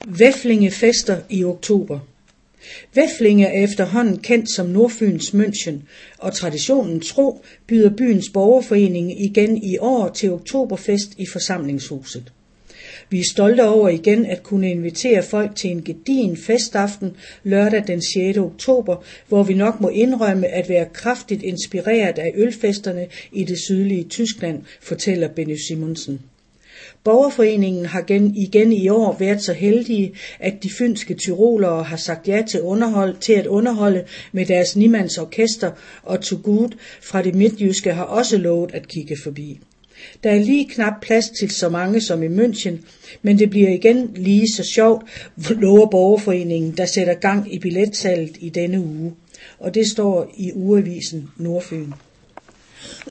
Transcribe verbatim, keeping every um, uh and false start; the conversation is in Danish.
Væflinge-fester i oktober. Væflinge er efterhånden kendt som Nordfyns München, og traditionen tro byder byens borgerforening igen i år til oktoberfest i forsamlingshuset. Vi er stolte over igen at kunne invitere folk til en gedigen festaften lørdag den sjette oktober, hvor vi nok må indrømme at være kraftigt inspireret af ølfesterne i det sydlige Tyskland, fortæller Benny Simonsen. Borgerforeningen har igen i år været så heldige, at de fynske tyrolere har sagt ja til, underhold, til at underholde med deres nimands orkester, og To Good fra det midtjyske har også lovet at kigge forbi. Der er lige knap plads til så mange som i München, men det bliver igen lige så sjovt, lover Borgerforeningen, der sætter gang i billetsalget i denne uge. Og det står i ugeavisen Nordfyn.